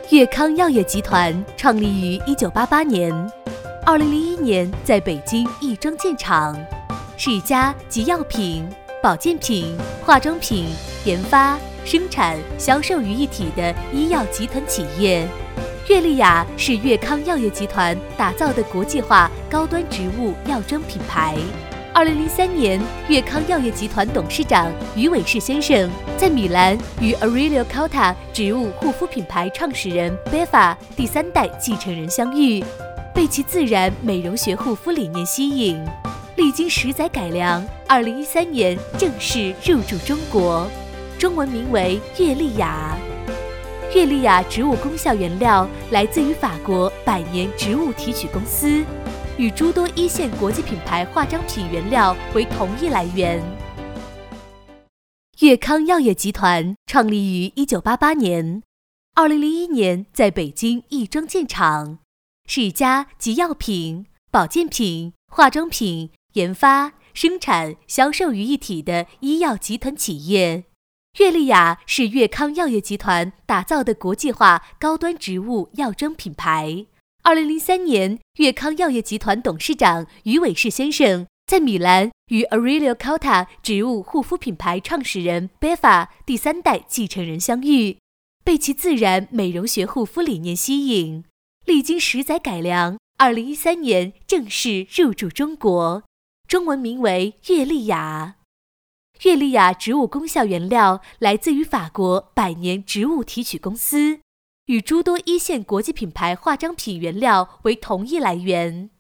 粤康药业集团创立于1988年，2001年在北京亦庄建厂，是一家集药品、保健品、化妆品研发、生产、销售于一体的医药集团企业。粤丽雅是粤康药业集团打造的国际化高端植物药妆品牌。2003年，粤康药业集团董事长于伟士先生在米兰与 Aurelio Calta 植物护肤品牌创始人 Beffa 第3代继承人相遇，被其自然美容学护肤理念吸引，历经10载改良，2013年正式入驻中国，中文名为粤丽雅。粤丽雅植物功效原料来自于法国百年植物提取公司，与诸多一线国际品牌化妆品原料为同一来源。粤康药业集团创立于1988年，2001年在北京亦庄建厂，是一家集药品、保健品、化妆品研发、生产、销售于一体的医药集团企业。粤丽雅是粤康药业集团打造的国际化高端植物药妆品牌。2003年，粤康药业集团董事长于伟士先生在米兰与 Aurelio Calta 植物护肤品牌创始人 Beffa 第3代继承人相遇，被其自然美容学护肤理念吸引，历经10载改良，2013年正式入驻中国，中文名为粤丽雅。粤丽雅植物功效原料来自于法国百年植物提取公司，与诸多一线国际品牌化妆品原料为同一来源。